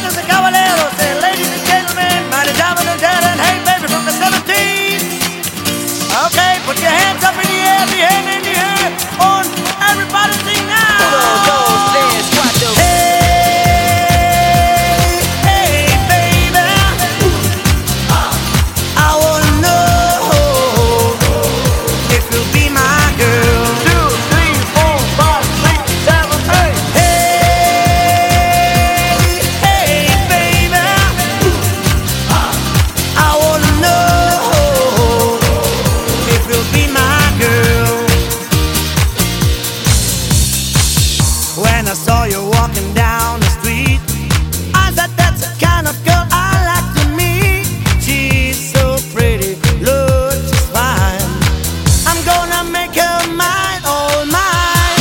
damas and caballeros, ladies and gentlemen, mighty diamond and dead and hey baby from the 17th. Okay, put your hands up in the air, the hand in the air, on everybody sing now. 1, 2, 3, 4. Hey, baby, I wanna know if you'll be my girl. 2, 3, 4, 5, 6, 7, 8. Hey, baby, I wanna know if you'll be my girl. When I saw you walking down the street, I said that's the kind of girl I like to meet. She's so pretty, looks just fine. I'm gonna make her mine, all mine.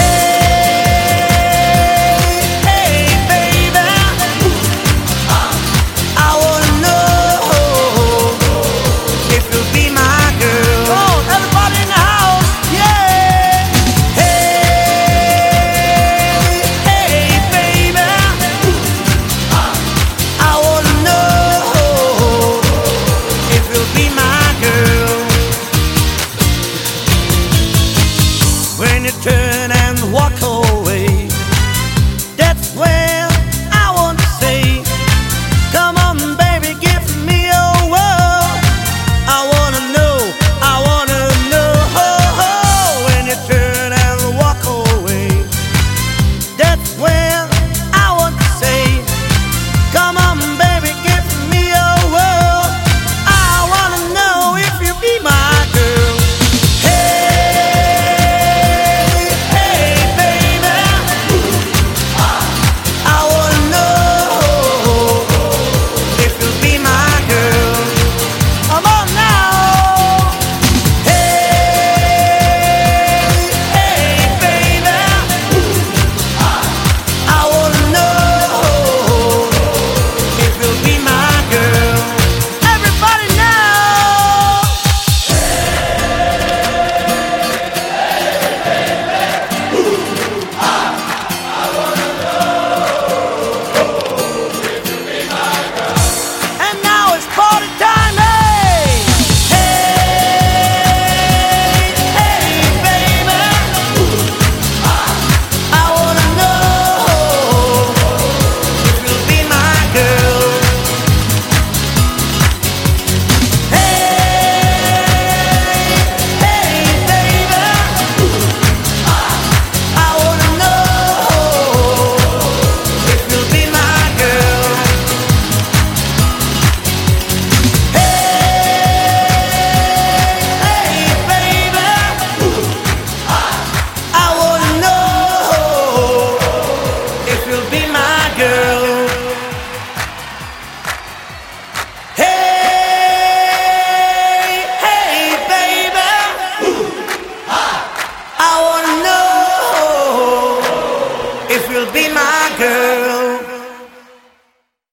Hey, hey, baby, I wanna know if you'll be my girl. Come on, everybody in the house, yeah. Hey, hey, baby, I wanna know if you'll be my girl. When you turn and walk